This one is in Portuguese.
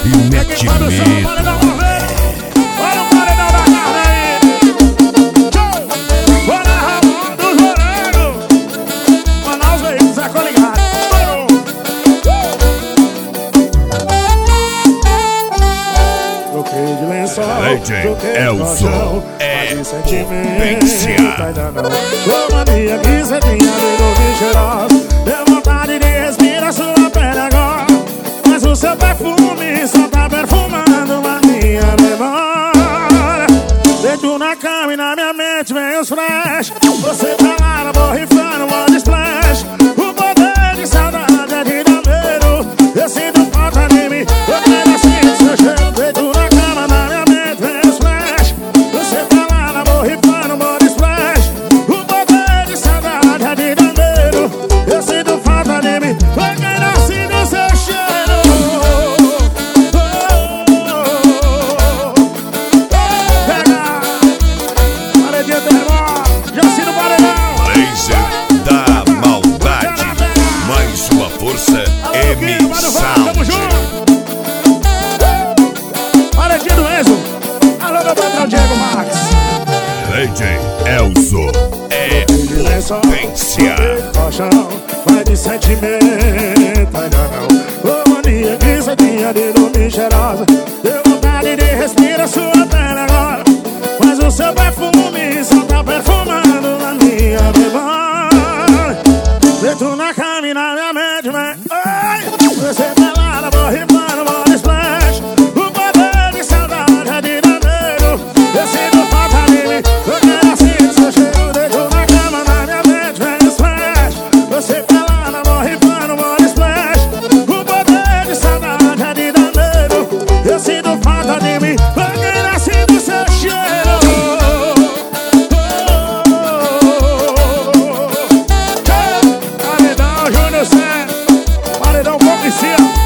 e mete medo. Olha o paredão da carne aí. Bora, Ramon dos Morangos. Manaus veio, Zé Coligado. Troquei de lençol, DJ Elzo é potência. Ô mania que cê tinha de cheirosa, deu vontade de respirar sua pele agora. Mas o seu perfume só tá perfumando a minha memória. Deito na cama e na minha mente vem os flash. Você tá lá na borrifando, body splash. O poder de saudade é de dar medo. Eu sinto falta de mim, eu quero assim seu cheiro. Deito na cama, na minha mente vem os flash. Você tá lá na borrifando, body splash. O poder de saudade é de dar medo. Eu sinto falta de mim, eu quero assim seu cheiro. Laser da maldade, mais sua força M-Sound. Tamo junto. Paredinha do Enzo. Alô, meu patrão Diego Marques. DJ Elzo é potência. Vai de sentimento, ainda não. Ô mania que cê tinha de dormir cheirosa, deu vontade de respirar sua pele agora. Mas o seu perfume só tá perfumando a minha memória. Deito na cama e na minha mente, vem. Ai, você tá lá na borrifando, body splash. O poder de saudade é de dar medo. Eu sinto falta de mim, eu quero assim seu cheiro. Deito na cama, na minha mente, vem splash. Você tá lá na borrifando, body splash. O poder de saudade é de dar medo. Eu sinto falta de mim, eu quero assim seu cheiro. Paredão Júnior Cé, paredão Policia.